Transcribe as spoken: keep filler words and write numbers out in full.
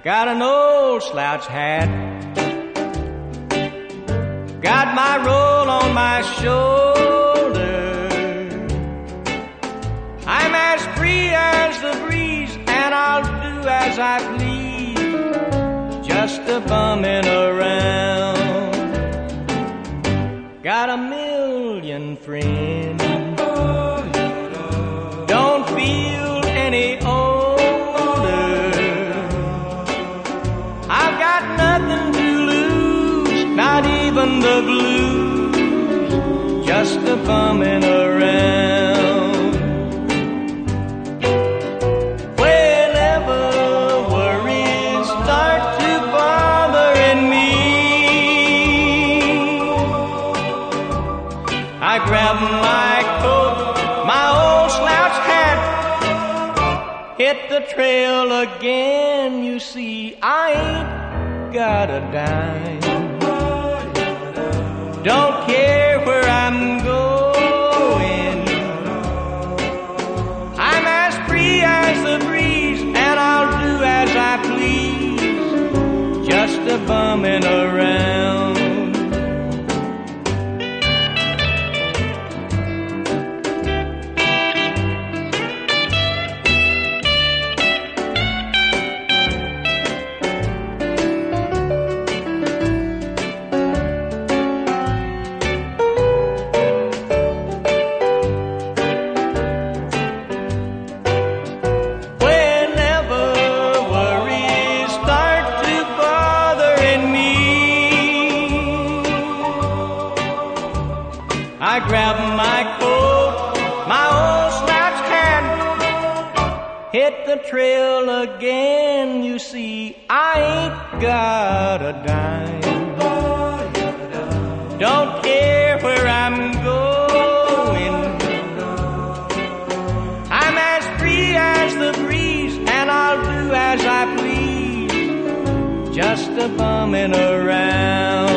got an old slouch hat, got my roll on my shoulder. I'm as free as the breeze, and I'll do as I please, just a bumming around. Got a million friends, don't feel any older. I've got nothing to lose, not even the blues, just a bumming around. Whenever worries start to bothering me, I grab my coat, my old slouch hat, hit the trail again. You see, I ain't got a dime, don't care where I'm going. I'm as free as the breeze, and I'll do as I please, just a bumming around. I grab my coat, my old slouch hat, hit the trail again. You see, I ain't got a dime, don't care where I'm going. I'm as free as the breeze, and I'll do as I please, just a bumming around.